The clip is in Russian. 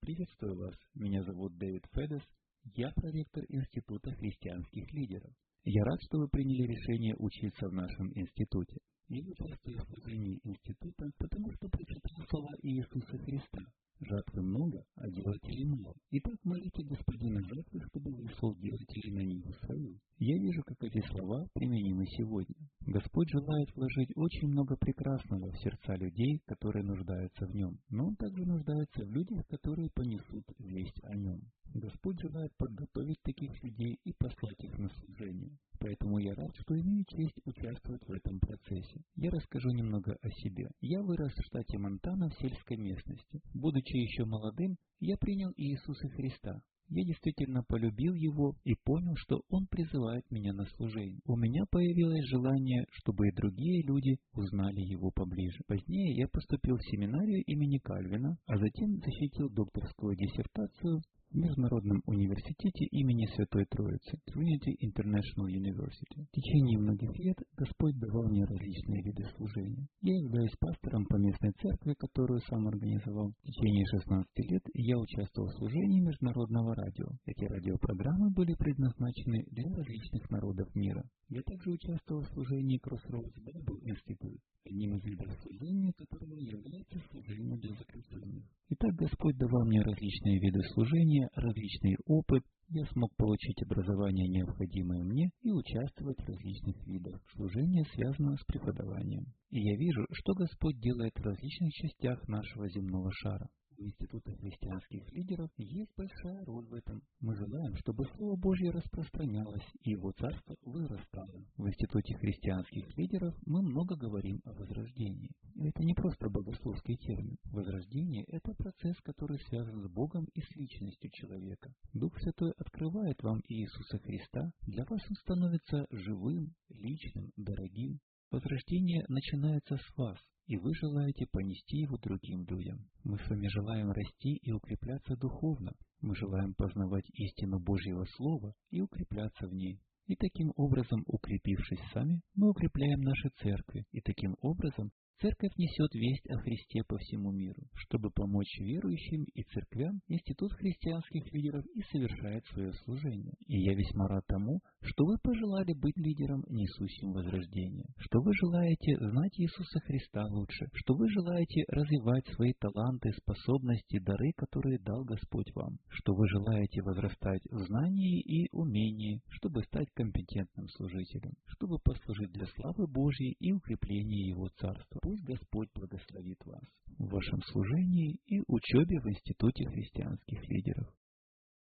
Приветствую вас. Меня зовут Дэвид Федес. Я проректор Института христианских лидеров. Я рад, что вы приняли решение учиться в нашем институте. Я участвую в служении института, потому что прочитал слова Иисуса Христа. Жатвы много, а делателей мало. Итак, молите Господина жатвы, чтобы высыл делателей на ниву свою. Я вижу, как эти слова применимы сегодня. Господь желает вложить очень много прекрасного в сердца людей, которые нуждаются в нем. Но Он также нуждается в людях, которые понесут весть о нем. Господь желает подготовить таких людей и послать их на служение. Поэтому я рад, что имею честь участвовать в этом процессе. Я расскажу немного о себе. Я вырос в штате Монтана в сельской местности. Будучи еще молодым, я принял Иисуса Христа. Я действительно полюбил Его и понял, что Он призывает меня на служение. У меня появилось желание, чтобы и другие люди узнали Его поближе. Позднее я поступил в семинарию имени Кальвина, а затем защитил докторскую диссертацию в Международном университете имени Святой Троицы, Trinity International University. В течение многих лет Господь давал мне различные виды служения. Я являюсь пастором по местной церкви, которую сам организовал. В течение 16 лет я участвовал в служении Международного радио. Эти радиопрограммы были предназначены для различных народов мира. Я также участвовал в служении Crossroads Bible Institute, одним из видов служения, которого является служение для заключенных. Итак, Господь давал мне различные виды служения, различный опыт. Я смог получить образование, необходимое мне, и участвовать в различных видах служения, связанного с преподаванием. И я вижу, что Господь делает в различных частях нашего земного шара. У Института христианских лидеров есть большая роль в этом. Мы желаем, чтобы Слово Божье распространялось и Его Царство вырастало. В Институте христианских лидеров мы много говорим о возрождении. И это не просто богословский термин. Возрождение – это процесс, который связан с Богом и с личностью человека. Дух Святой открывает вам Иисуса Христа. Для вас Он становится живым, личным, дорогим. Возрождение начинается с вас, и вы желаете понести его другим людям. Мы с вами желаем расти и укрепляться духовно. Мы желаем познавать истину Божьего Слова и укрепляться в ней. И таким образом, укрепившись сами, мы укрепляем наши церкви. И таким образом, Церковь несет весть о Христе по всему миру. Чтобы помочь верующим и церквям, Институт христианских лидеров и совершает свое служение. И я весьма рад тому, что вы пожелали быть лидером, несущим возрождение, что вы желаете знать Иисуса Христа лучше, что вы желаете развивать свои таланты, способности, дары, которые дал Господь вам, что вы желаете возрастать в знании и умении, чтобы стать компетентным служителем, чтобы послужить для славы Божьей и укрепления Его Царства. Пусть Господь благословит вас в вашем служении и учебе в Институте христианских лидеров.